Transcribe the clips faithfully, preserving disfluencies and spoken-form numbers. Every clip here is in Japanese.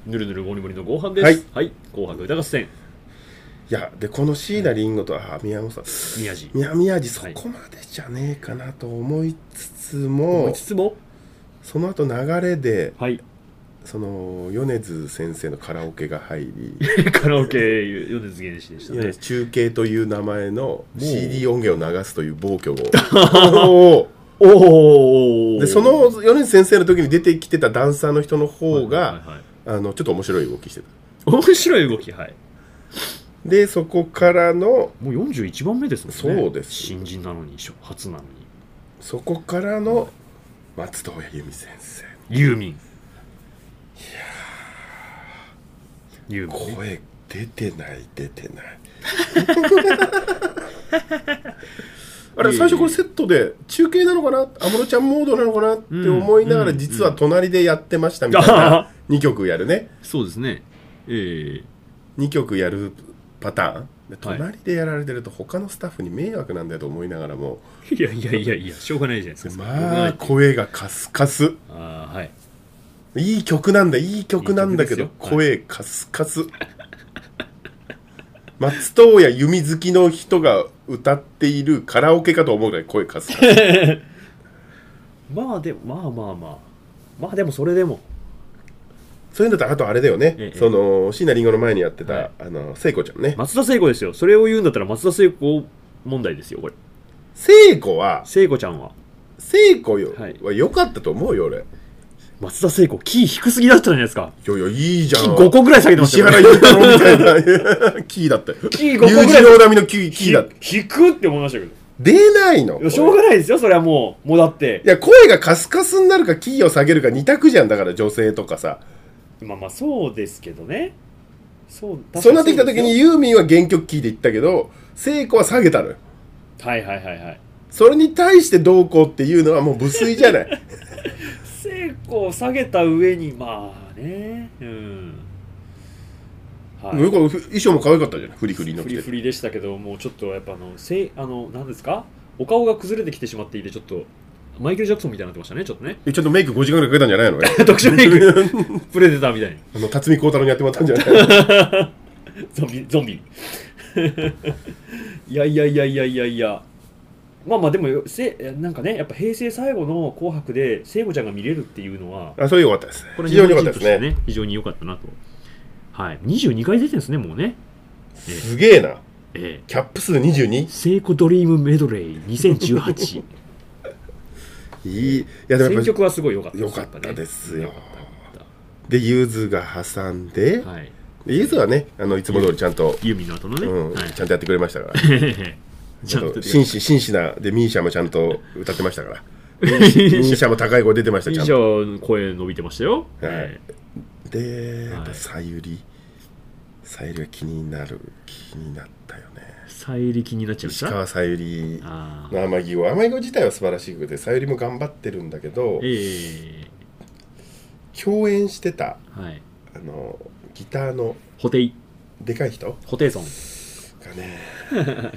ぬるぬるもりもりのご飯です。 はい、 はい、紅白歌合戦。 いやでこの椎名林檎と、あ宮本さん宮地宮宮地そこまでじゃねえかなと思いつつも、 思いつつもその後流れで、 はい、 その米津先生のカラオケが入りカラオケ米津玄師でしたね。 中継という名前の シーディー 音源を流すという暴挙をおおでその米津先生の時に出てきてたダンサーの人の方が、はいはいはい、あのちょっと面白い動きしてた。 面白い動き、はい。 でそこからのもうよんじゅういちばんめですもんね。 そうです。 新人なのに初なのに。 そこからの松任谷由実先生。 ユーミン。いやユーミン、 声出てない出てない。あれ最初これセットで中継なのかな、安室ちゃんモードなのかなって思いながら、実は隣でやってましたみたいなにきょくやるね。 そうですね。えー、 にきょくやるパターンで隣でやられてると他のスタッフに迷惑なんだよと思いながらも、 いやいやいやいやしょうがないじゃないですか。 まあ声がカスカス。 あ、はい、 いい曲なんだいい曲なんだけど声カスカス。松任谷由実好きの人が歌っているカラオケかと思うぐらい声カスカス。 まあでもまあまあまあまあでもそれでもそういうんだったらあとあれだよね、ええ、その椎名林檎の前にやってた、はい、あの聖子ちゃんね。 松田聖子ですよ。それを言うんだったら松田聖子問題ですよこれ。 聖子は聖子ちゃんは聖子よ、はい、は良かったと思うよ俺。 松田聖子キー低すぎだったじゃないですか。 いやいやいいじゃん。 キーごこぐらい下げてましたよ、ね、 石原裕太郎みたいなキーだったよ。 キーごこぐらい裕次郎並みのキー、キーだった。 低くって思いましたけど出ないの。 しょうがないですよそれはもうもうだっていや声がカスカスになるかキーを下げるか二択じゃん。だから女性とかさ。 まあまあそうですけどね。そうそうなってきた時にユーミンは原曲キーで言ったけど聖子は下げたのよ。 はいはいはいはい。 それに対してどうこうっていうのはもう無粋じゃない。 聖子を下げた上にまあね、うん、 はい、衣装も可愛かったじゃない。フリフリの着てフリフリでしたけどもうちょっとやっぱあのせあの何ですかお顔が崩れてきてしまっていてちょっとマイケル・ジャクソンみたいになってましたねちょっとね。 えちょっとメイクごじかんぐらいかけたんじゃないの。 特殊メイクプレデターみたいにあの辰巳孝太郎にやってもらったんじゃないゾンビゾンビいやいやいやいやいやいやまあまあでもせなんかねやっぱ平成最後の紅白で聖子ちゃんが見れるっていうのはあそれ良かったです。 これ非常に良かったですね。非常に良かったなと。はいにじゅうにかい出てるんですねもうね。 すげえな、 ええ、 キャップ数 にじゅうに。 聖子ドリームメドレーにせんじゅうはち。 いい。いやでも選曲はすごい良かったです。良かったですよ。でゆずが挟んで、 はい、 ゆずはねあのいつも通りちゃんとユーミンの後のね、 うんはい、 ちゃんとやってくれましたから。 ちゃんと紳士紳士なでミーシャもちゃんと歌ってましたから。ミーシャも高い声出てました。 ちゃんとミーシャ声伸びてましたよ。 はい、でさゆりさゆりは気になる気になったよね。 さゆり気になっちゃう。 石川さゆりの天城越天城越自体は素晴らしくてさゆりも頑張ってるんだけど、 えー、 共演してた、 はい、 あのギターのホテイでかい人ホテイソンがねいかんせん、はい、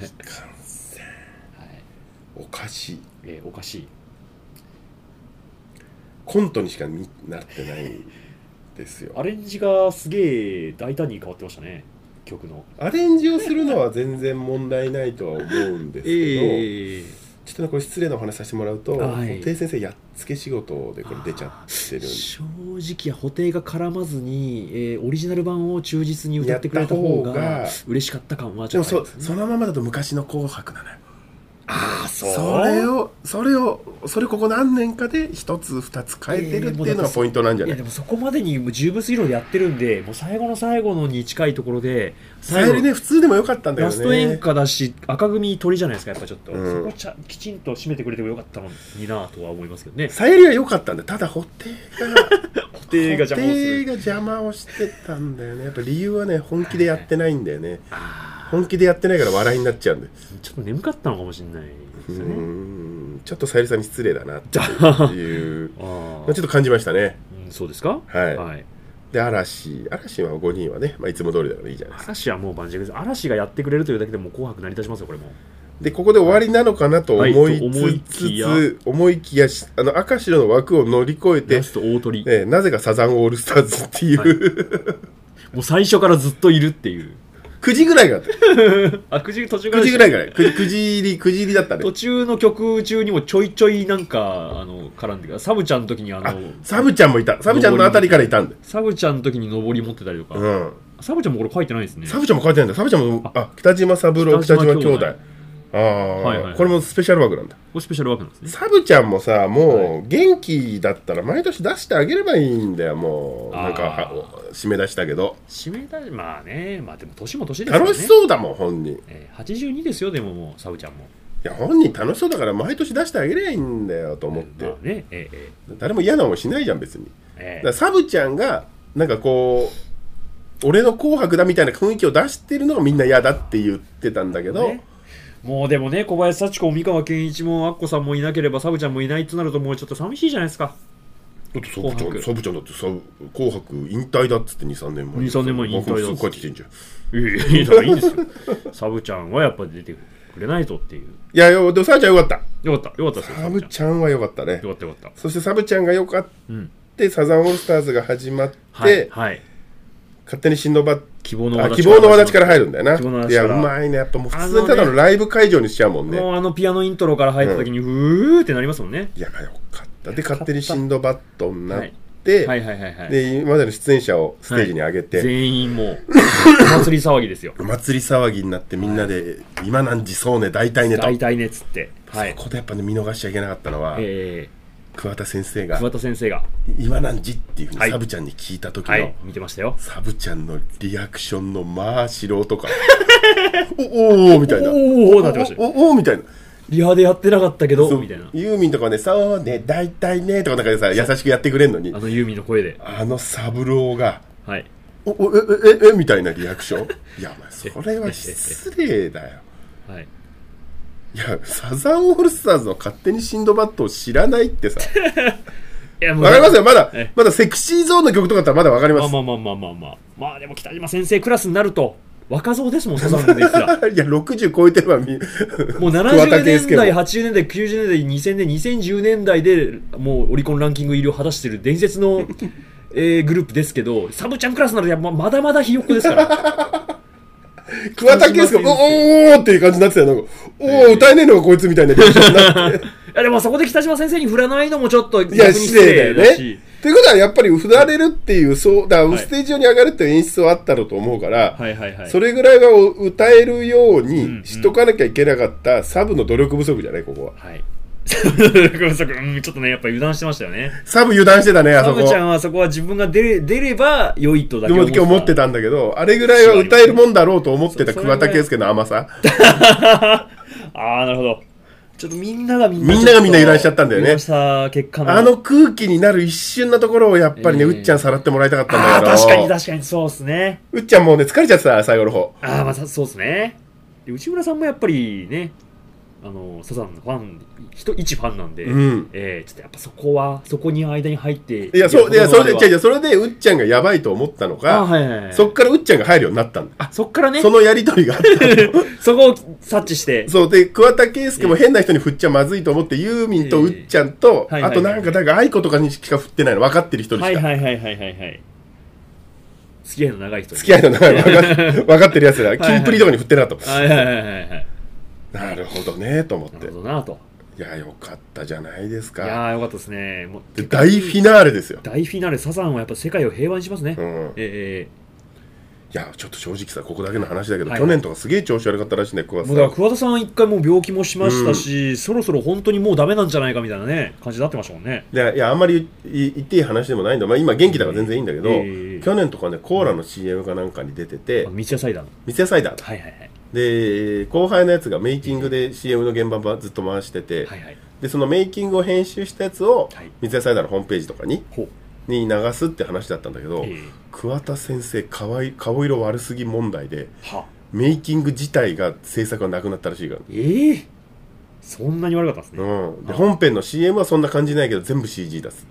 おかしい、 えー、おかしいコントにしかなってないんですよ。 アレンジがすげえ大胆に変わってましたね。曲のアレンジをするのは全然問題ないとは思うんですけど、えー、ちょっとこれ失礼なお話させてもらうと、はい、布袋先生やっつけ仕事でこれ出ちゃってる。正直布袋が絡まずに、えー、オリジナル版を忠実に歌ってくれた方が嬉しかった感はちょっとありますね。 でも そ, そのままだと昔の紅白なのよ。 ああそう。 それをそれをそれここ何年かで一つ二つ変えてるっていうのがポイントなんじゃない。 いやでもそこまでに十分すぎるのでやってるんで、もう最後の最後のに近いところで最後ね普通でもよかったんだよね。 ラスト演歌だし赤組鳥じゃないですかやっぱちょっと、うん、そこちゃきちんと締めてくれてもよかったのになとは思いますけどね。 さゆりは良かったんだ。ただ布袋が布袋が邪魔をする。 布袋が邪魔をしてたんだよね。やっぱ理由はね本気でやってないんだよね。本気でやってないから笑いになっちゃうんで。 ちょっと眠かったのかもしれない。 うーんちょっとさゆりさんに失礼だなっていうまあちょっと感じましたね。 うん、そうですか。 はい、はい、で嵐嵐はごにんはね、まあ、いつも通りだからいいじゃないですか。 嵐はもう盤石です。嵐がやってくれるというだけでもう紅白成り立ちますよこれも。 でここで終わりなのかなと思いつつ、 はいと思いきや思いきやしあの赤白の枠を乗り越えてラスト大鳥、 ね、なぜかサザンオールスターズっていう、 はい、もう最初からずっといるっていうくじぐらいがあってあくじ途中からくじぐらいからくじくじ入りくじ入りだったね。 途中の曲中にもちょいちょいなんかあの絡んでるサブちゃんの時にあのあサブちゃんもいた。サブちゃんのあたりからいたんだよ。 サブちゃんの時に上り持ってたりとか、 うん、 サブちゃんもこれ書いてないですね。 サブちゃんも書いてないんだ。サブちゃんもあ北島三郎北島兄弟ああ、はいはい、これもスペシャル枠なんだ。 これスペシャル枠なんですね。 サブちゃんもさもう元気だったら毎年出してあげればいいんだよ。もうなんか締め出したけど締め出しまあねまあでも年も年ですよね。 楽しそうだもん本人、 えー、はちじゅうにですよ。でももうサブちゃんもいや本人楽しそうだから毎年出してあげればいいんだよと思って、 えーまあねえーえー、誰も嫌な思いしないじゃん別に、 えー、 だからサブちゃんがなんかこう俺の紅白だみたいな雰囲気を出してるのがみんな嫌だって言ってたんだけど、ね、 もうでもね小林幸子も三河健一もアッコさんもいなければサブちゃんもいないとなるともうちょっと寂しいじゃないですか。 だってサブちゃんサブちゃんだってさ紅白引退だっつって にさんねんまえにさんねんまえに引退だっつってすぐ帰ってきてんじゃん。 いやいやいやいいんですよサブちゃんはやっぱり出てくれないとっていう。 いやいやでもサブちゃんよかったよかったよかったですよ。 サブちゃんはよかったね。 よかったよかった。 そしてサブちゃんがよかった、うん、サザンオールスターズが始まって、 はいはい、 勝手にシンドバッ希望の輪立ちから入るんだよな。いやうまいねやっぱもう普通にただのライブ会場にしちゃうもんね。 もうあのピアノイントロから入った時に、うん、うーってなりますもんね。 いやよかったで勝手にシンドバッドになって、はいはいはいはいはい、 で今までの出演者をステージに上げて、はい、 全員もうお祭り騒ぎですよ。 お祭り騒ぎになってみんなで、はい、今何時そうね大体ねと大体ねっつって、 はい、そこでやっぱね見逃しちゃいけなかったのは、えー、桑田先生が桑田先生が今何時っていうふうにサブちゃんに聞いた時の、はいはい、 見てましたよ。 サブちゃんのリアクションのまあ素人かおおみたいなおおなってましたよ。 おおみたいなリハでやってなかったけどみたいな。 ユーミンとかねそうね大体ねとかなんかでさ優しくやってくれんのにあのユーミンの声であのサブローがはいおおえええみたいなリアクションいやお前それは失礼だよはいいやサザンオールスターズの勝手にシンドバッドを知らないってさいやもうわかりますよまだまだセクシーゾーンの曲とかだったらまだわかります。 まあまあまあまあまあまあまあでも北島先生クラスになると若造ですもんサザンですらいやろくじゅう超えてればみもうななじゅうねんだいはちじゅうねんだいきゅうじゅうねんだいにせんねんにせんじゅうねんだいでもうオリコンランキング入りを果たしている伝説の、えー、グループですけどサブちゃんクラスならままだまだひよっこですから桑田佳祐がおーっていう感じになってたよ。なんかおー、えー、歌えねえのがこいつみたいなリアクションになっていやでもそこで北島先生に振らないのもちょっと逆に失礼だし。 ということはやっぱり振られるっていうそうだからステージ上に上がるっていう演出はあったろうと思うから、 はいはいはい、 それぐらいは歌えるようにしとかなきゃいけなかったサブの努力不足じゃないここは。 はい努力不足、うん、ちょっとねやっぱ油断してましたよね。 サブ油断してたねあそこ。 サブちゃんはそこは自分が出れ、出れば良いとだけ思ってた。 思ってたんだけどあれぐらいは歌えるもんだろうと思ってた桑田佳祐の甘さああなるほど。ちょっとみんながみんなみんながみんな油断しちゃったんだよね。 結果のあの空気になる一瞬のところをやっぱりね、えー、うっちゃんさらってもらいたかったんだけど。 あ確かに確かにそうですね。 うっちゃんもうね疲れちゃってた最後の方。 ああまあそうですね。内村さんもやっぱりねあのサザンのファン一一ファンなんで、うんえー、ちょっとやっぱそこはそこに間に入っていやそういやそれで違う違うそれでうっちゃんがやばいと思ったのか、はいはいはい、そっからうっちゃんが入るようになったんだ。 あそっからねそのやり取りがあったそこを察知してそうで桑田佳祐も変な人に振っちゃまずいと思ってユーミンとうっちゃんと、えー、あとなんかなんか愛子とかにしか振ってないの分かってる人にしかはいはいはいはいはいはい付き合いの長い人付き合いの長い分かってるやつらキンプリとかに振ってなかったはいはいはいはいはいなるほどねと思ってなるほどなといやよかったじゃないですか。 いやよかったですね。もうで大フィナーレですよ。 大フィナーレサザンはやっぱ世界を平和にしますね、うんえー、いやちょっと正直さここだけの話だけど、はい、去年とかすげえ調子悪かったらしいね桑田さん。 もうだから桑田さん一回もう病気もしましたし、うん、そろそろ本当にもうダメなんじゃないかみたいなね感じになってましたもんね。 いやいやあんまり言っていい話でもないんだ、まあ、今元気だから全然いいんだけど、えー、去年とかねコーラの シーエム かなんかに出てて、 うん、三ツ矢サイダーの三ツ矢サイダーはいはいはいで後輩のやつがメイキングで シーエム の現場ずっと回してて、はいはい、でそのメイキングを編集したやつを三ツ矢サイダーのホームページとかに、はい、に流すって話だったんだけど、えー、桑田先生顔い顔色悪すぎ問題でメイキング自体が制作がなくなったらしいから。 えー、そんなに悪かったんですね、 うん、で本編の シーエム はそんな感じないけど全部 シージー 出す。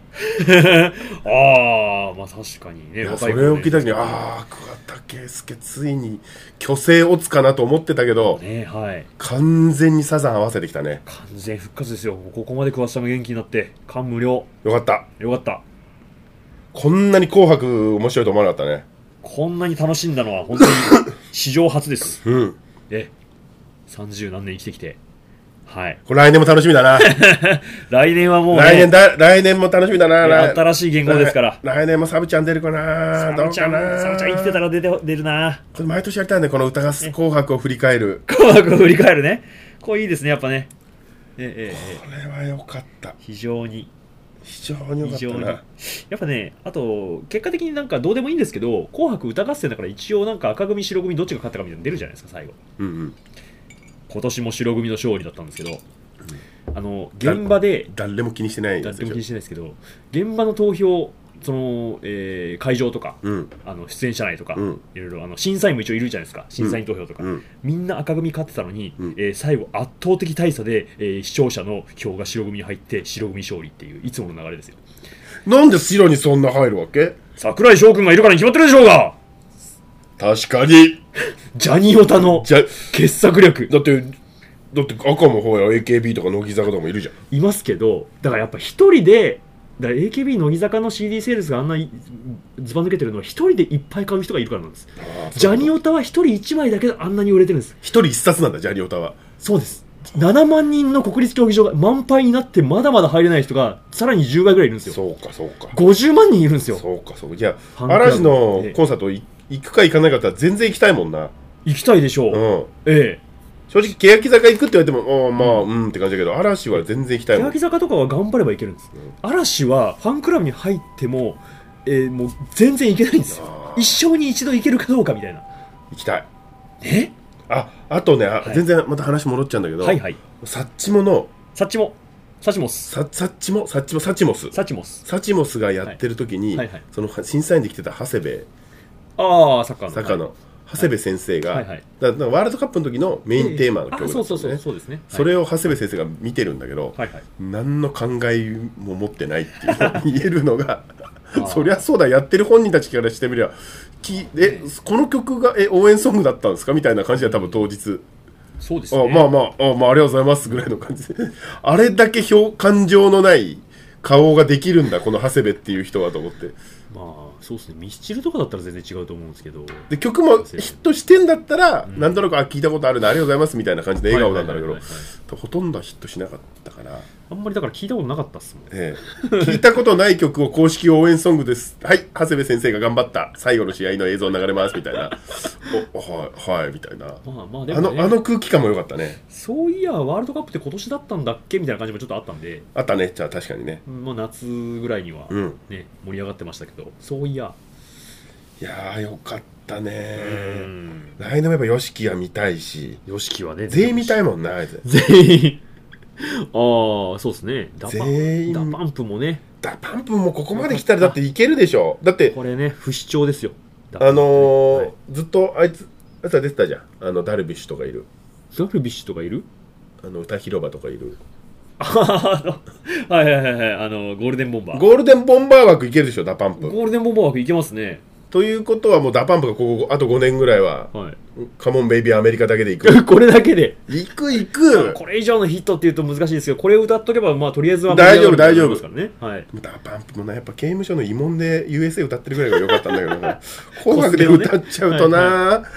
ああ、まあ確かにね。 いや、それを聞いた時に、ああ、桑田佳祐ついに虚勢をつかなと思ってたけど、 ね、はい、 完全にサザン合わせてきたね。 完全復活ですよ。ここまで桑田さんが元気になって感無量。 よかった。 よかった。 こんなに紅白面白いと思わなかったね。 こんなに楽しんだのは本当に史上初です。 うん。 え、三十何年生きてきて。はい。 これ来年も楽しみだな。 来年はもう、ね、 来年だ、来年も楽しみだな。 新しい言語ですから。 来年もサブちゃん出るかな。 サブちゃん、サブちゃん生きてたら出て出るな。 これ毎年やりたいね、この歌合戦紅白を振り返る。 紅白を振り返るね。これいいですね、やっぱね。ええ、 これは良かった。 非常に。 非常に良かったな。 やっぱね、あと、結果的になんかどうでもいいんですけど、紅白歌合戦だから一応なんか赤組、白組どっちが勝ったかみたいなの出るじゃないですか、最後。 うんうん。 今年も白組の勝利だったんですけど、うん、あの現場で誰も気にしてない誰も気にしてないですけど、現場の投票、その、えー、会場とか、うん、あの出演者内とか、うん、いろいろあの審査員も一応いるじゃないですか、審査員投票とか、うん、みんな赤組勝ってたのに、うん、えー、最後圧倒的大差で、えー、視聴者の票が白組に入って白組勝利っていういつもの流れですよ。 なんで白にそんな入るわけ？ 櫻井翔くんがいるからに決まってるでしょうが。 確かにジャニオタの傑作力だって、だって赤もほら エーケービー とか乃木坂とかもいるじゃん。 いますけど、だからやっぱ一人でだから エーケービー 乃木坂の シーディー セールスがあんなずば抜けてるのは一人でいっぱい買う人がいるからなんです。ジャニオタは一人一枚だけであんなに売れてるんです。 一人一冊なんだ、ジャニオタは。 そうです。ななまん人の国立競技場が満杯になってまだまだ入れない人がさらにじゅうばいぐらいいるんですよ。 そうかそうか。 ごじゅうまん人いるんですよ。 そうかそうか。じゃあ嵐のコンサート行くか行かないかって全然行きたいもんな。 行きたいでしょう。うん、ええ。正直欅坂行くって言われても、あまあ、うん、うんって感じだけど、嵐は全然行きたいもん。 欅坂とかは頑張ればいけるんです。うん、嵐はファンクラブに入っても、えー、もう全然行けないんですよ。一生に一度行けるかどうかみたいな。 行きたい。 え？ あ、あとね、はい、全然また話戻っちゃうんだけど、はいはい、サッチモのサッチモサチモスササッチモサッチモサチモスサチモスサチモスがやってる時に、はいはいはい、その審査員で来てた長谷部、 ああサッカーのサッカーの、はい、長谷部先生が、はいはいはい、だからワールドカップの時のメインテーマの曲なんですね。それを長谷部先生が見てるんだけど、はいはい、何の考えも持ってないっていうのを言えるのがそりゃそうだ、やってる本人たちからしてみればきえこの曲がえ応援ソングだったんですかみたいな感じで多分当日そうですね、 あまあまあ あ,、まあ、ありがとうございますぐらいの感じであれだけ表感情のない顔ができるんだこの長谷部っていう人はと思って、 まあそうですね、ミスチルとかだったら全然違うと思うんですけど、 で曲もヒットしてんだったら、うん、なんとなくあ聞いたことあるなありがとうございますみたいな感じで笑顔なんだけど、ほとんどヒットしなかったからあんまりだから聞いたことなかったっすもん、 ええ、聞いたことない曲を公式応援ソングですはい長谷部先生が頑張った最後の試合の映像流れますみたいなおはいはいみたいな、まあまあでもね、あの、あの空気感も良かったね。 そういやワールドカップって今年だったんだっけみたいな感じもちょっとあったんで、 あったね。じゃあ確かにね、 もう夏ぐらいには、ね、うん、盛り上がってましたけど、そういやいやーよかったね。来年もやっぱ ヨシキ は見たいし、 ヨシキ はね全員見たいもんな、あいつ全員ああそうですね、ダパ全員ダパンプもね、 ダパンプもここまで来たらだっていけるでしょ。だってこれね不死鳥ですよ。 あのーはい、ずっとあいつあいつは出てたじゃん、あのダルビッシュとかいるダルビッシュとかいるあの歌広場とかいるはいはいはいはい、あのゴールデンボンバーゴールデンボンバー枠いけるでしょ、ダパンプ。 ゴールデンボンバー枠いけますね。 ということはもうダパンプがここあとごねんぐらいは、はい、カモンベイビーアメリカだけで行くこれだけで行く行くこれ以上のヒットっていうと難しいですけど、これを歌っとけばまあとりあえずは大丈夫大丈夫ですからね、はい、 ダパンプもなやっぱ刑務所の慰問で ユーエスエー 歌ってるぐらいが良かったんだけどな紅白で歌っちゃうとな、はいはい、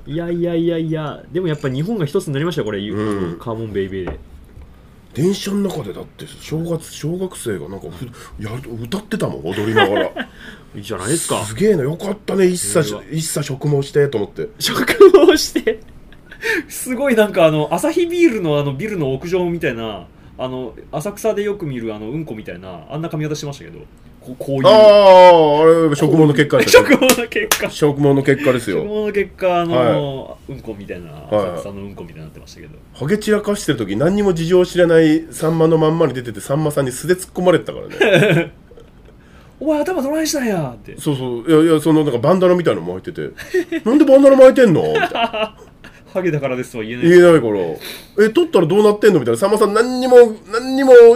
いやいやいやいやでもやっぱ日本が一つになりましたよこれ、うん、カモンベイビーで電車の中でだって正月小学生がなんかやる歌ってたもん踊りながらいいじゃないですか。 すげえな、よかったね。一切一切植毛してと思って植毛してすごいなんかあのアサヒビールのあのビルの屋上みたいな、あの浅草でよく見るあのうんこみたいなあんな髪型してましたけど、こ う, こういうあああれ植毛の結果です植毛の結果植毛の結果ですよ。 植毛の結果あの、はい、うんこみたいな、浅草のうんこみたいになってましたけど、 ハゲ散らかしてる時何にも事情を知らないさんまのまんまに出てて、さんまさんに素で突っ込まれてたからねお前頭どないしたんやって。 そうそう、いやいや、そのなんかバンダナみたいなの巻いててなんでバンダナ巻いてんのみたいなハゲだからですとは言えない言えないから、え取ったらどうなってんのみたいな、さんまさん何にも何にも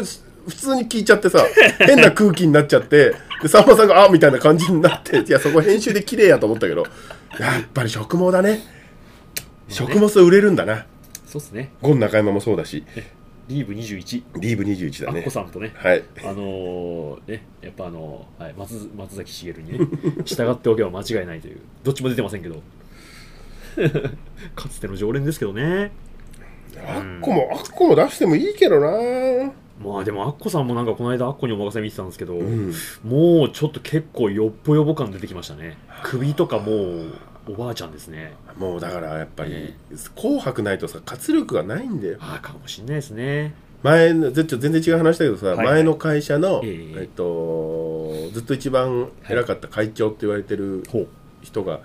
普通に聞いちゃってさ変な空気になっちゃってでさんまさんがあみたいな感じになっていやそこ編集で綺麗やと思ったけどやっぱり植毛だね食物売れるんだな。 そうっすね。 ゴン中山もそうだしリーブにじゅういちリーブにじゅういちだね。 アッコさんとね、 はい、 あのー、ねやっぱあのーはい、松, 松崎しげるにね従っておけば間違いないというどっちも出てませんけどかつての常連ですけどね。 アッコも、うん、アッコも出してもいいけどな。 まあでもアッコさんもなんかこの間アッコにお任せ見てたんですけど、 うん、 もうちょっと結構よっぽよぼ感出てきましたね。首とかもうおばあちゃんですね。 もうだからやっぱり、えー、紅白ないとさ活力がないんだよ。 ああかもしれないですね。 前の全然違う話だけどさ、はいはい、前の会社の、 えーえっと、ずっと一番偉かった会長って言われてる人が、はい、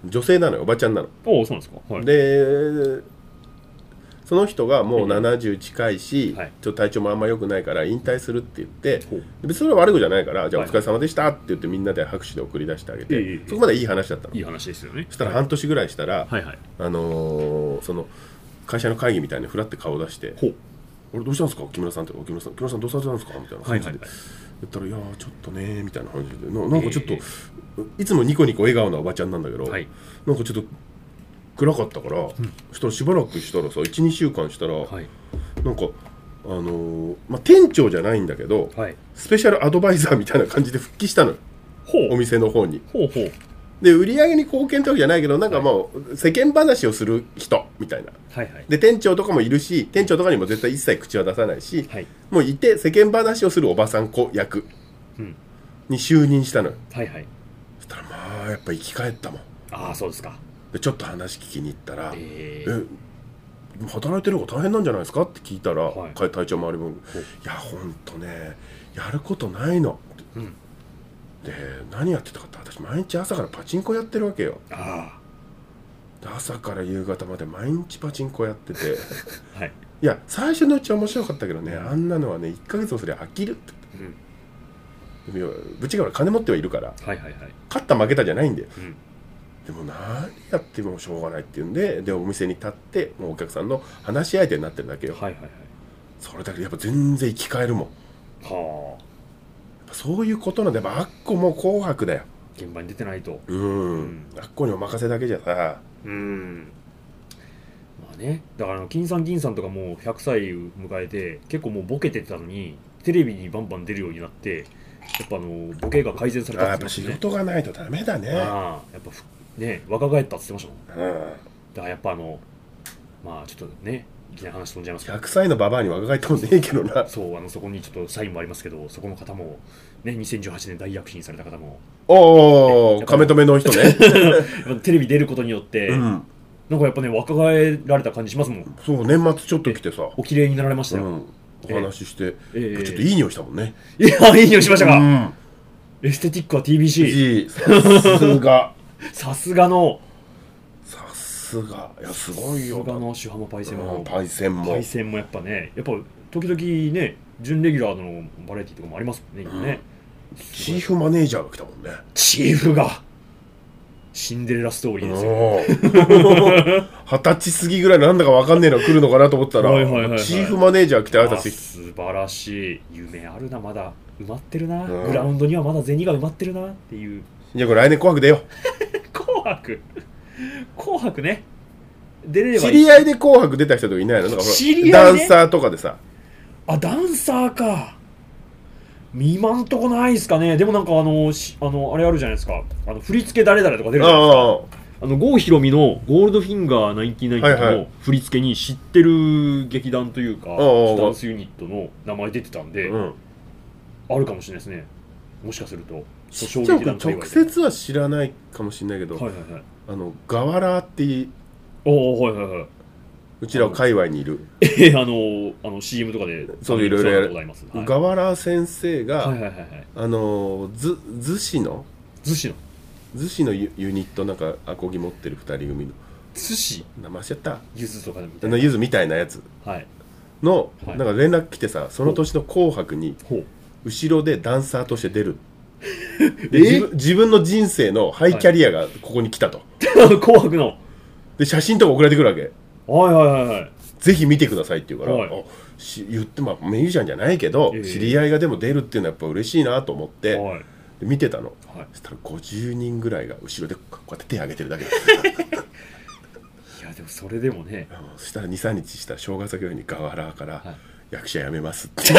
女性なのよ、おばちゃんなの。 おそうなんですか、はい、 でその人がもうななじゅう近いし、 はい、 ちょっと体調もあんま良くないから引退するって言って、はい、別にそれは悪いことじゃないからじゃあお疲れ様でしたって言ってみんなで拍手で送り出してあげて、はい、そこまでいい話だったの。 いい話ですよね。 そしたら半年ぐらいしたら、 はいはい、 あのー、その会社の会議みたいにフラって顔出して「俺どうしたんですか木村さん」って「木村さん木村さんどうされたんですか?」みたいな感じで、はいはいはい、言ったら「いやちょっとね」みたいな感じで な, なんかちょっと、えー、いつもニコニコ笑顔なおばちゃんなんだけど、はい、なんかちょっと暗かったから、うん、そしたらしばらくしたらさ いちにしゅうかんしたら、はい、なんかあのーまあ、店長じゃないんだけど、はい、スペシャルアドバイザーみたいな感じで復帰したのよ、お店の方に。 ほうほうで売り上げに貢献ってわけじゃないけどなんかもう世間話をする人みたいな、 はいはい、 で店長とかもいるし店長とかにも絶対一切口は出さないし、はい、もういて世間話をするおばさん子役に就任したのよ、 うんはいはい、 そしたらまあやっぱ生き返ったもん。 ああそうですか。 でちょっと話聞きに行ったら、 えー、 え働いてる方大変なんじゃないですかって聞いたら、はい、体調周りもいやほんとねやることないの、うん、で何やってたかって私毎日朝からパチンコやってるわけよ。 あで朝から夕方まで毎日パチンコやってて、 はい、 いや最初のうちは面白かったけどね、うん、あんなのはねいっかげつもすりゃ飽きるって、うん、ぶっちゃけ金持ってはいるから、 はいはいはい、 勝った負けたじゃないんだよ、 うんでも何やってもしょうがないっていうんで、でお店に立ってもうお客さんの話し相手になってるだけよ。 はいはいはい。 それだけでやっぱ全然生き返るもん。 はあ。やっぱそういうことなんで、やっぱあっこも紅白だよ。 現場に出てないと。 うん。うん、あっこにお任せだけじゃさ。 うん。まあね、だから金さん銀さんとかもうひゃくさい迎えて結構もうボケてたのにテレビにバンバン出るようになって。やっぱあのボケが改善されたって言ってましたね。 やっぱ仕事がないとダメだね。 ああ、やっぱね若返ったって言ってましたもん。 うん。 だからやっぱあのまあちょっとねいきなり話飛んじゃいますけど。 ひゃくさいのババアに若返ったもんねえけどな。 そうあのそこにちょっとサインもありますけど、そこの方もねにせんじゅうはちねん大躍進された方も。 おお、亀止めの人ね。 テレビ出ることによって。うん、なんかやっぱね若返られた感じしますもん。 そう年末ちょっと来てさ。 お綺麗になられましたよ。うん、 お話しして、えー、ちょっといい匂いしたもんね。 いやいい匂いしましたか。 うんエステティックは ティービーシーさすがさすがのさすがいやすごいよ。 さすがのシュハマパイセンも、 うん、パイセンもパイセンもやっぱねやっぱ時々ね準レギュラーのバラエティとかもありますもんね、今ね、 うん、チーフマネージャーが来たもんね。 チーフがシンデレラストーリーですよ。 二十歳過ぎぐらいなんだか分かんねえの来るのかなと思ったらはいはいはい、はい、チーフマネージャー来て挨拶して素晴らしい。夢あるな、まだ埋まってるな、うん、グラウンドにはまだ銭が埋まってるなっていう。 いやこれ来年紅白出よ紅白紅白ね出れればいい。 知り合いで紅白出た人とかいないの？なんかほら知り合いでダンサーとかでさ。 あダンサーか今んとこないですかね。でもなんかあのあのあれあるじゃないですか、あの振り付け誰々とか出るじゃないですか。ああの郷ひろみのゴールドフィンガーナインティナインの振り付けに知ってる劇団というか、はいはい、ダンスユニットの名前出てたんで、うん、あるかもしれないですね。もしかすると衝撃団直接は知らないかもしれないけど、はいはいはい、あのガワラっていうおはいはいはい、 うちらは界隈にいるえー、あのあの シーエム とかでそういろいろやる、はい、ガワラ先生が、 はいはいはいはい、 あのず逗子の逗子の逗子のユニットなんかアコギ持ってるふたり組の逗子名前しちゃったゆずとかみたいなゆずみたいなやつの、はい、なんか連絡来てさ、その年の紅白に後ろでダンサーとして出るで自分、自分の人生のハイキャリアがここに来たと、 はい、紅白ので写真とか送られてくるわけ。 はいはいはいはい。 ぜひ見てくださいって言うから、 はい、 あし言ってまあミュージシャンじゃないけど、えー、知り合いがでも出るっていうのはやっぱ嬉しいなと思って、はい、見てたの、はい、そしたらごじゅうにんぐらいが後ろでこうやって手挙げてるだけだいやでもそれでもね、 そしたらにさんにちしたら正月ぐらいにガワラから、はい、役者辞めますって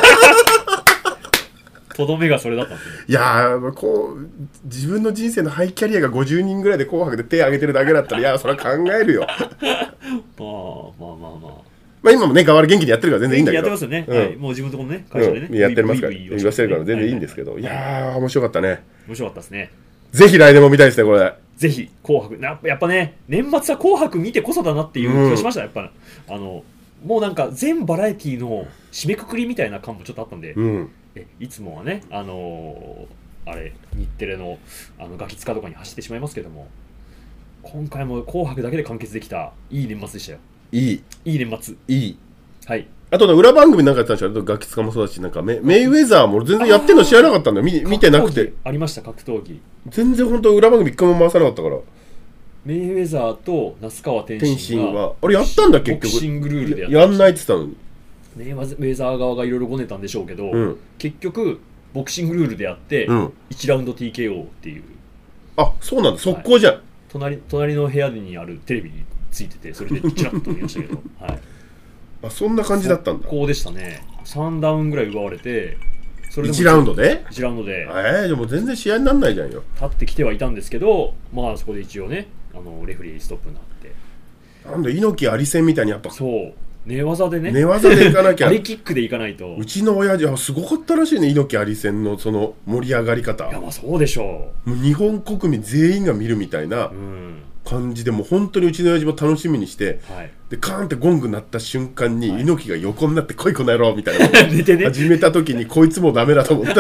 とどめがそれだったんですね。 いやーこう自分の人生のハイキャリアがごじゅうにんぐらいで紅白で手挙げてるだけだったらいやそれは考えるよまあまあまあまあまあ今もねガワラ元気にやってるから全然いいんだけどやってますよね、うんはい、もう自分のところのね会社でね、 うん、やってますから言わせるから全然いいんですけど、はいはいはい、いやー面白かったね。 面白かったですね。 ぜひ来年も見たいですねこれ。 ぜひ紅白なやっぱね年末は紅白見てこそだなっていう気がしました、うん、やっぱあのもうなんか全バラエティの締めくくりみたいな感もちょっとあったんで、うん、えいつもはねあのー、あれ日テレのあのガキ使とかに走ってしまいますけども今回も紅白だけで完結できたいい年末でしたよ。 いいいい年末いい。 はいあとね裏番組なんかやったんですよ。ガキ使もそうだしなんか メ, メイウェザーも全然やってるの知らなかったんだよ。 見, 見てなくてありました格闘技全然本当裏番組一回も回さなかったから。 メイウェザーと那須川天心があれやったんだ結局ボクシングルールでやってやんないって言ってたのにメイウェザー側がいろいろごねたんでしょうけど、うん、結局ボクシングルールでやって、うん、いちラウンド ティーケーオー っていう。 あそうなんだ速攻じゃん、はい、 隣, 隣の部屋にあるテレビについててそれでチラッと見ましたけど、はい、 あそんな感じだったんだ。 速攻でしたね。さんダウンぐらい奪われてそれでもいちラウンドでいちラウンドでえー、でも全然試合にならないじゃんよ。 立ってきてはいたんですけどまあそこで一応ねあのレフリーストップになってなんだ猪木あり戦みたいにやっぱそう寝技でね寝技でいかなきゃありキックでいかないと。 うちの親父はすごかったらしいね猪木あり戦のその盛り上がり方。 いやまあそうでしょう。もう日本国民全員が見るみたいな感じで、もう本当にうちの親父も楽しみにして、はい、でカーンってゴング鳴った瞬間に、はい、猪木が横になって来いこの野郎みたいな寝て、ね、始めた時にこいつもうダメだと思った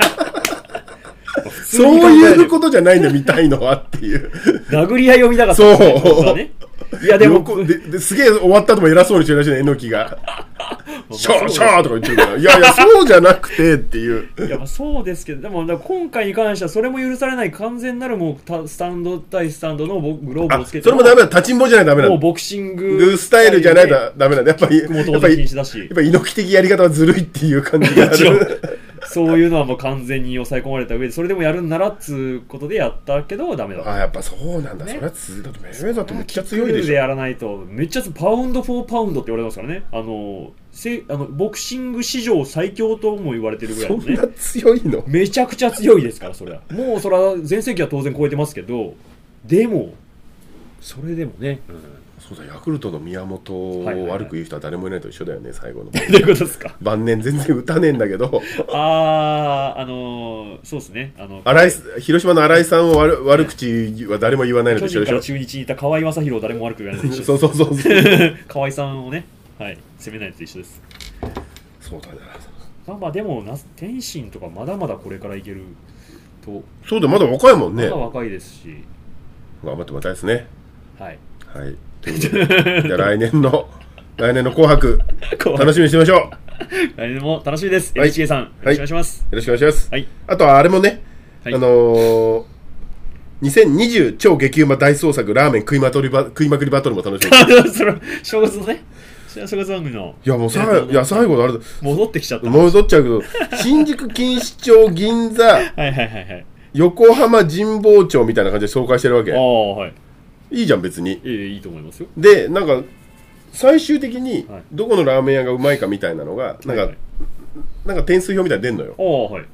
そういうことじゃないんだ見たいのはっていう殴り合いを見たかった、ね、そうね。いやでもでですげえ終わったとも偉そうにしてるらしいね猪木がシャーシャーとか言ってるからいやいやそうじゃなくてっていういやまあそうですけどでも今回に関してはそれも許されない完全なるもうスタンド対スタンドのグローブをつけてそれもダメだ立ちんぼじゃないとダメだもうボクシングスタイルじゃないとダメだやっぱりやっぱりやっぱり猪木的やり方はずるいっていう感じがあるそういうのはもう完全に抑え込まれた上でそれでもやるんならっつうことでやったけどダメだった。 あやっぱそうなんだ、ね、それはつだとメイウェザーってめっちゃ強いでしょ。 でやらないとめっちゃパウンドフォーパウンドって言われますからね。あのせあのボクシング史上最強とも言われてるぐらいのね。 そんな強いのめちゃくちゃ強いですからそれはもうそれは全盛期は当然超えてますけどでもそれでもね、うんそうだヤクルトの宮本を悪く言う人は誰もいないと一緒だよね、はいはいはい、最後のどういうことですか。 晩年全然打たねえんだけどあああのー、そうですねあの新井広島の新井さんを 悪, 悪口は誰も言わないのと一緒でしょ。 巨人から中日にいた河合正宏を誰も悪く言わないのと一緒そうそうそうそう河合さんをね、はい、責めないのと一緒です。 そうだね。 まあまあでもな天心とかまだまだこれからいけると。 そうだまだ若いもんね。 まだ若いですし頑張ってもらいたいですね。 はいはいじゃあ来年の来年の紅白楽しみにしてみましょう。 来年も楽しみです。はい、エヌエイチケー さん、よろしくお願いします。 よろしくお願いします。 はい、 あとはあれもね、はい、あのー、にせんにじゅう超激うま大創作ラーメン食いまとりば食いまくりバトルも楽しみに。 それ正月のね、正月番組のいやもうさいや最後のあれ戻ってきちゃった。 戻っちゃうけど新宿錦糸町銀座はいはいはいはい横浜神保町みたいな感じで紹介してるわけ。ああはい。いいじゃん別に。 ええいいと思いますよ。 でなんか最終的にどこのラーメン屋がうまいかみたいなのがなんか、はいはい、なんか点数表みたいに出んのよ。ああはい。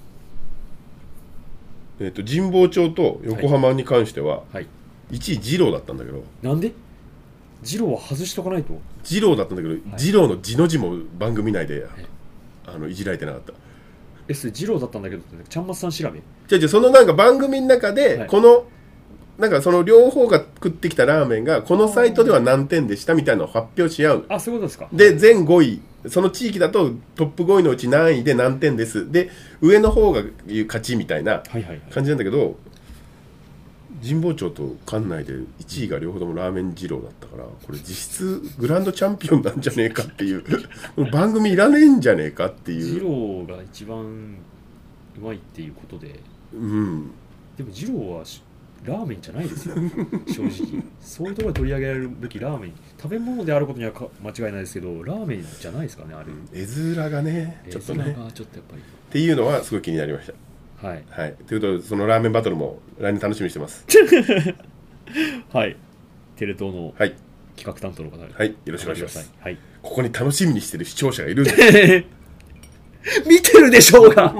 えっ、ー、と神保町と横浜に関しては、はい、いちい二郎だったんだけど。 なんで？二郎は外しとかないと。 二郎だったんだけど、はい、二郎の字の字も番組内で、はい、あのいじられてなかった。 えそれ二郎だったんだけどちゃんまつさん調べ。 じゃじゃそのなんか番組の中で、はい、このなんかその両方が食ってきたラーメンがこのサイトでは何点でしたみたいなのを発表し合う。 あ、そういうことですか。 で全ごいその地域だとトップごいのうち何位で何点ですで上の方が勝ちみたいな感じなんだけど、はいはいはい、神保町と管内でいちいが両方ともラーメン二郎だったからこれ実質グランドチャンピオンなんじゃねえかっていう番組いらねえんじゃねえかっていう。 二郎が一番うまいっていうことで、 うん、 でも二郎はラーメンじゃないですよ正直そういうところで取り上げられるべきラーメン食べ物であることには間違いないですけどラーメンじゃないですかねある絵面がねちょっとね絵面がちょっとやっぱりっていうのはすごい気になりましたはい、 はい、ということでそのラーメンバトルも来年楽しみにしてますはいテレ東の企画担当の方、 はい、はい、よろしくお願いします、 はい、 ここに楽しみにしてる視聴者がいるんです見てるでしょうが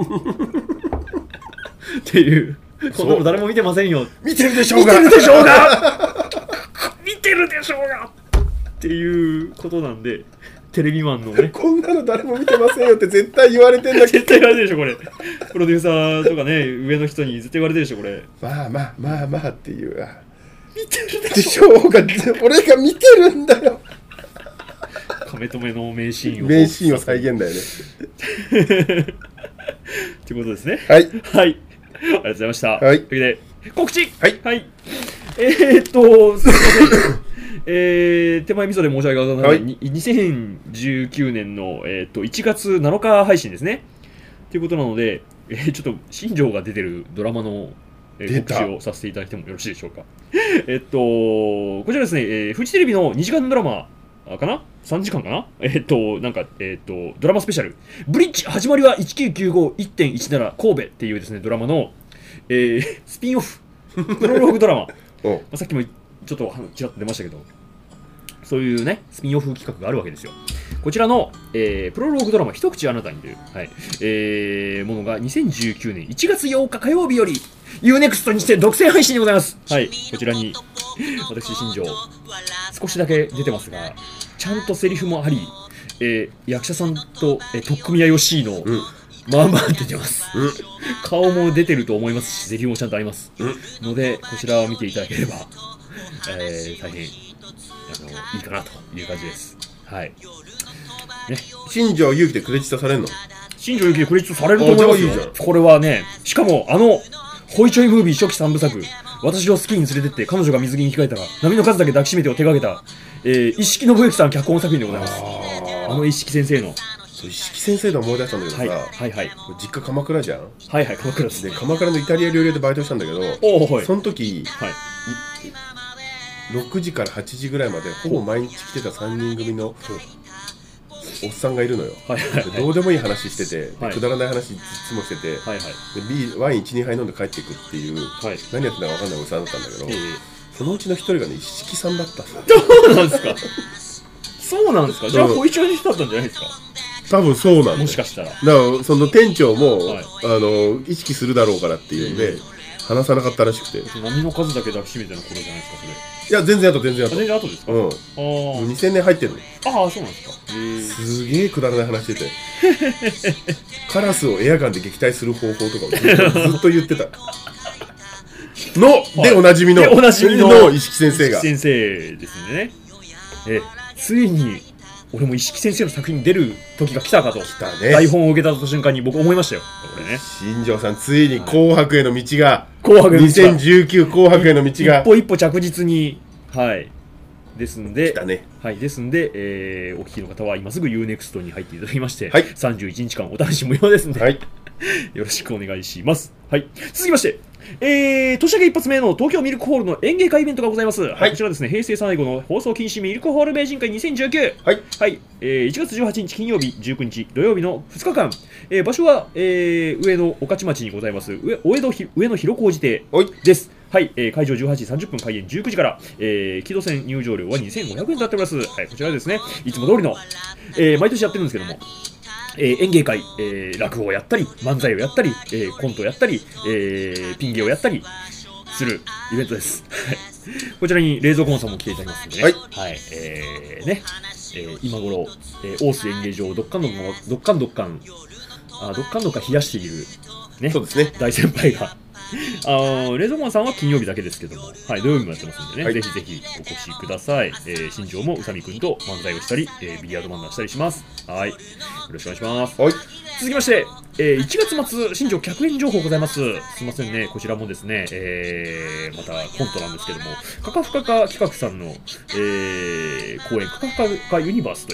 っていうこんなの誰も見てませんよ見てるでしょうが見てるでしょうが見てるでしょうがっていうことなんでテレビマンのねこんなの誰も見てませんよって絶対言われてんだけど絶対言われてるでしょこれプロデューサーとかね上の人に絶対言われてるでしょこれまあまあまあまあっていう見てるでしょうが俺が見てるんだよ亀止めの名シーンを名シーンを再現だよねということですねはいはいありがとうございました。 はい。 というわけで、告知はい。 はい。えー、っと、すみません。えー、手前味噌で申し訳ございません。はい、にせんじゅうきゅうねんの、えー、っといちがつなのか配信ですね。ということなので、えー、ちょっと新庄が出てるドラマの、えー、告知をさせていただいてもよろしいでしょうか。えっと、こちらですね、えー、フジテレビのにじかんドラマかなさんじかんかなえっと、なんか、えっと、ドラマスペシャル、ブリッジ始まりは いちきゅうきゅうご いってんいちなな 神戸っていうですね、ドラマの、えー、スピンオフ、プロローグドラマ、まあ、さっきもちょっとちらっと出ましたけど、そういうね、スピンオフ企画があるわけですよ。こちらの、えー、プロローグドラマ、一口あなたにという、はいえー、ものがにせんじゅうきゅうねんいちがつようか火曜日より ユーネクスト にして独占配信でございます。はい、こちらに私、新庄、少しだけ出てますが、ちゃんとセリフもあり、えー、役者さんと、えー、取っ組み合いを C の、うん、まあまあ出てます、うん、顔も出てると思いますし、セリフもちゃんとあります、うん、ので、こちらを見ていただければ、えー、大変あのいいかなという感じです。はい。 ね、新庄祐希でクレジットされるの？ 新庄祐希でクレジットされると思いますよ。いいこれはね、しかもあのホイチョイムービー初期三部作、私をスキーに連れてって彼女が水着に着替えたら波の数だけ抱きしめてを手掛けた、えー、一色信之さん脚本作品でございます。あ, あの一色先生の。 一色先生で思い出したんだけどさ、 はいはいはい、 実家鎌倉じゃん。 はいはい鎌倉ですで鎌倉のイタリア料理屋でバイトしたんだけど、 お、はい、 その時、はい、ろくじからはちじぐらいまでほぼ毎日来てたさんにん組のおっさんがいるのよ、はいはいはい、でどうでもいい話してて、はい、くだらない話いつもしてて、はいはい、でビーワイン いちにはい飲んで帰っていくっていう、はい、何やってたか分かんないおっさんだったんだけど、えー、そのうちの一人がね一色さんだったんだ。 そうなんですかそうなんですか。じゃあホイチョイの人だったんじゃないですか。 多分そうなんだよ。 もしかしたらだからその店長も、はい、あの意識するだろうからっていうんで、えー話さなかったらしくて。 波の数だけ抱きしめての頃じゃないですかそれ。 いや全然後全然後。 全然後ですか。 うん。ああ。にせんねん入ってるの。ああそうなんですか。へすげえくだらない話してて。カラスをエアガンで撃退する方法とかをずっとずっと言ってた。の、はい、でおなじみの。でおなじみの。 の石木先生が。 石木先生ですね。えついに。俺も石木先生の作品に出る時が来たかと来た、ね、 台本を受け取った瞬間に僕思いましたよこれね。 新庄さんついに紅白への道が、はい、 紅白への道がにせんじゅうきゅう紅白への道が一歩一歩着実にはいですんで来たね。 はいですんで、えー、お聞きの方は今すぐ ユーネクスト に入っていただきまして、 はい、 さんじゅういちにちかんお試し無料ですんで、はい、よろしくお願いします。はい続きましてえー、年明け一発目の東京ミルクホールの演芸会イベントがございます、はい、こちらですね平成最後の放送禁止ミルクホール名人会にせんじゅうきゅう、 はいはいえー、いちがつじゅうはちにち金曜日じゅうくにち土曜日のふつかかん、えー、場所は、えー、上野御徒町にございます上お江戸ひ上野広小路邸です。はい、えー、会場じゅうはちじさんじゅっぷん開演じゅうくじから、えー、木戸線入場料はにせんごひゃくえんとなっております。はい、こちらですねいつも通りの、えー、毎年やってるんですけどもえー、演芸会、えー、落語をやったり漫才をやったり、えー、コントをやったり、えー、ピン芸をやったりするイベントです。こちらに冷蔵庫マンさんも来ていただきますのでね、はいはいえーねえー、今頃、えー、大須演芸場をどっかんどっかんどっかんどっかんあどっかんどっかん冷やしている、ね、 そうですね大先輩があ冷蔵庫マンさんは金曜日だけですけども、はい、土曜日もやってますんでね、はい、ぜひぜひお越しください。えー、新庄も宇佐美くんと漫才をしたり、えー、ビリヤード漫才をしたりします。はい、よろしくお願いします。 はい、 続きまして、えー、いちがつ末新庄客演情報ございます。すいませんねこちらもですね、えー、またコントなんですけどもカカフカカ企画さんの、えー、公演カカフカカユニバースという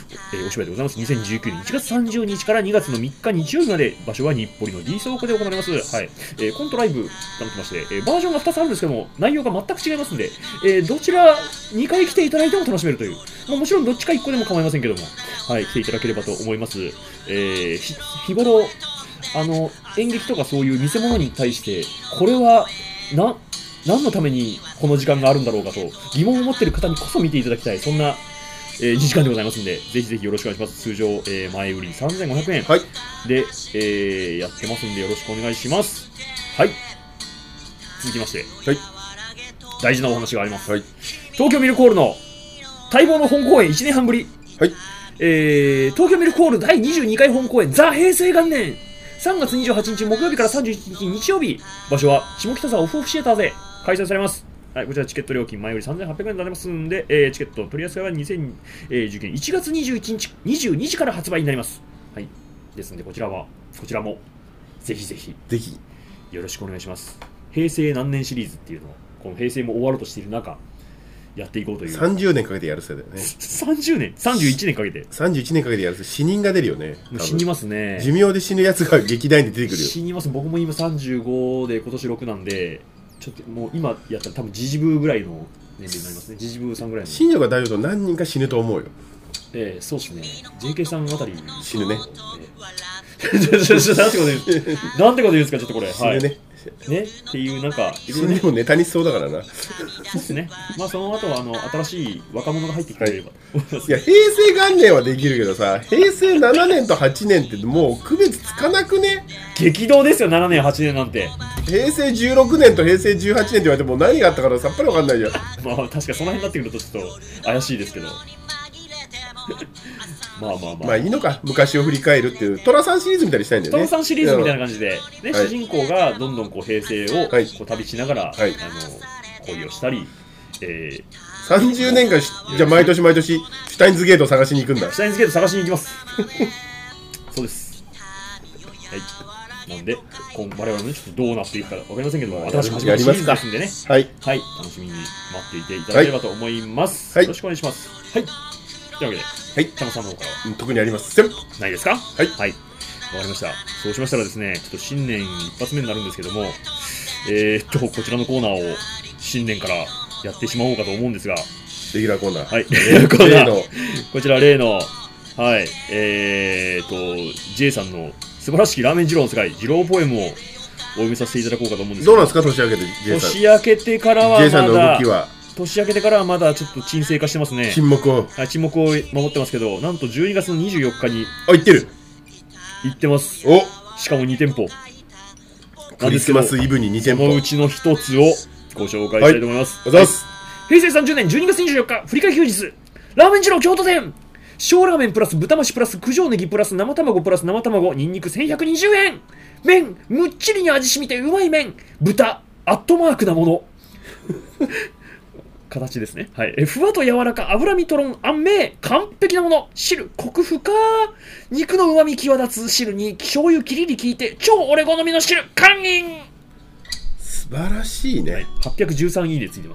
えー、お芝居でございます。にせんじゅうきゅうねんいちがつさんじゅうにちからにがつのみっか日曜日まで、場所は日暮里の D 倉庫で行われます。はい。えー、コントライブとなってまして、えー、バージョンがふたつあるんですけども、内容が全く違いますんで、えー、どちらにかい来ていただいても楽しめるという、まあ、もちろんどっちかいっこでも構いませんけども、はい、来ていただければと思います。えー、日頃、あの、演劇とかそういう見せ物に対して、これは、な、何のためにこの時間があるんだろうかと疑問を持っている方にこそ見ていただきたい、そんな、えー、にじかんでございますので、ぜひぜひよろしくお願いします。通常、えー、前売りさんぜんごひゃくえん、はい、で、えー、やってますんでよろしくお願いします。はい。続きまして、はい、大事なお話があります。はい、東京ミルクホールの待望の本公演いちねんはんぶり、はい、えー、東京ミルクホールだいにじゅうにかい本公演ザ・平成元年さんがつにじゅうはちにち木曜日からさんじゅういちにち日曜日、場所は下北沢オフオフシアターで開催されます。はい、こちらチケット料金前よりさんぜんはっぴゃくえんになりますんで、えー、チケット取り扱いはにせんじゅうきゅうねんいちがつにじゅういちにちにじゅうにじから発売になります。はい、ですのでこちらはこちらもぜひぜひぜひよろしくお願いします。平成何年シリーズっていうのをこの平成も終わろうとしている中やっていこうという。 さんじゅうねんかけてやるせいだよね。 さんじゅうねんさんじゅういちねんかけてさんじゅういちねんかけてやるせい、死人が出るよね。 死にますね。 寿命で死ぬやつが劇団に出てくるよ。 死にます。僕も今さんじゅうごで今年ろくなんで、ちょっともう今やったら多分ジジブーぐらいの年齢になりますね。ジジブーさんぐらいの。 新庄が大丈夫と何人か死ぬと思うよ。 ええー、そうですね。ジェーケー さんあたり死ぬね。 えー、なんてこと言うんですか。なんてこと言うんですか、ちょっとこれ。 死ぬね。 はいね、っていうなんかいろいろ、ね、もネタにしそうだからな。 そうですね。まあその後はあの新しい若者が入ってきてくれれば、 はい、いや平成元年はできるけどさ、平成ななねんとはちねんってもう区別つかなくね。 激動ですよ。ななねんはちねんなんて。 平成じゅうろくねんと平成じゅうはちねんって言われても何があったからさっぱりわかんないじゃん。 まあ確かその辺になってくるとちょっと怪しいですけど。まあまあまあまあいいのか。昔を振り返るっていう寅さんシリーズみたいにしたいんだよね。 寅さんシリーズみたいな感じで、ね、はい、主人公がどんどんこう平成をこう旅しながら、はい、あの恋をしたり、えー、さんじゅうねんかんじゃあ毎年毎年シュタインズゲートを探しに行くんだ。 シュタインズゲート探しに行きます。そうです。はい。なんで今我々も、ね、ちょっとどうなっていくかわかりませんけども、新しく始まるシリーズですんでね、はい、はい、楽しみに待っていていただければと思います。はい、よろしくお願いします。はい。というわけで、はい、茶野さんの方からは特にありません。 ないですか？ はい。 はい。わかりました。そうしましたらですね、ちょっと新年一発目になるんですけども、えー、っと、こちらのコーナーを新年からやってしまおうかと思うんですが、 レギュラーコーナー。 はい。レギュラーコーナー。こちら例の、はい、えー、っと、J さんの素晴らしきラーメン二郎の世界、二郎ポエムをお読みさせていただこうかと思うんですけど、 どうなんですか、年明けて J さん。 年明けてからはまだ、 J さんの動きは。 年明けてからはまだちょっと沈静化してますね。 沈黙を。 はい、沈黙を守ってますけど、なんとじゅうにがつのにじゅうよっかに。 あ、行ってる。 行ってます。 お、 しかもにてんぽ。 クリスマスイブににてんぽ。 そのうちのひとつをご紹介したいと思います。 はい、おざいます。 平成さんじゅうねんじゅうにがつにじゅうよっか、振り替え休日。ラーメン二郎京都店。小ラーメンプラス豚増しプラス九条ネギプラス生卵プラス生卵、ニンニクせんひゃくにじゅうえん。麺、むっちりに味しみてうまい麺。豚、アットマークなもの。形ですね。はい。えふわと柔らか、脂身とろん、あんめ完璧なもの。汁、コク深肉の旨味際立つ汁に醤油きりり効いて、超俺好みの汁、堪忍。 素晴らしいね。はい、 はっぴゃくじゅうさんいいねついてます。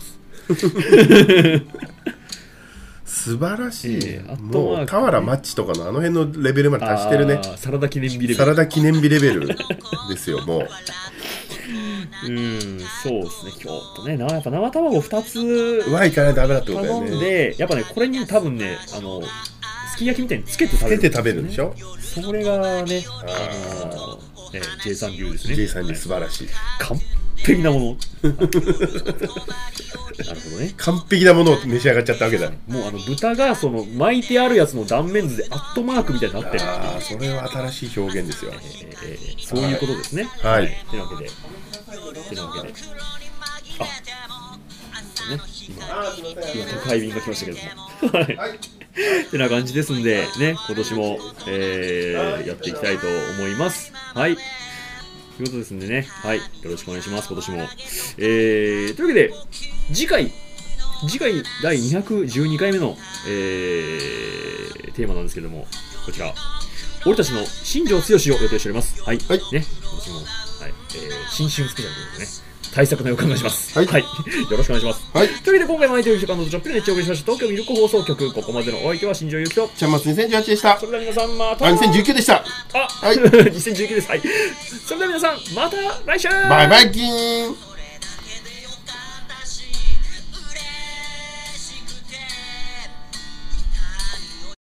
素晴らしい、えー、もう俵マッチとかのあの辺のレベルまで達してるね。 サラダ記念日レベル。 サラダ記念日レベルですよ、もう。 うーん、そうですね、京都ね、やっぱ生卵ふたつはいかないとダメだってことだよね。 頼んで、やっぱね、これに多分ね、あのすき焼きみたいにつけて食べる、ね、 つけて食べるんでしょ。 それがね、あのーね、J さん流ですね。 J さん流素晴らしい。 完璧なもの。なるほどね。 完璧なものを召し上がっちゃったわけだ。 もうあの豚がその巻いてあるやつの断面図でアットマークみたいになってる。 ああ、それは新しい表現ですよ。 えーえー、そういうことですね。 はい。 というわけで、というわけで、あ、ね、今今宅配便が来ましたけども、はい。はいってな感じですんでね、今年も、えー、やっていきたいと思います。はい。ということですんでね、はい、よろしくお願いします、今年も。えー、というわけで、次回、次回だいにひゃくじゅうにかいめの、えー、テーマなんですけども、こちら、俺たちの新庄剛志を予定しております。はい。はい、ね、今年も、はい、えー、新春スペシャルということでね、 対策の予感がします。 はい、 はい、よろしくお願いします。 はい、 というわけで今回も相手を時間のちょっぴり熱中お送りしました東京ミルク放送局、ここまでのお相手は新庄ゆきとちゃんまつにせんじゅうはちでした。 それでは皆さんまた。 あ、にせんじゅうきゅうでした。 あ、はい、にせんじゅうきゅうです。はい。それでは皆さんまた来週。 バイバイキーン。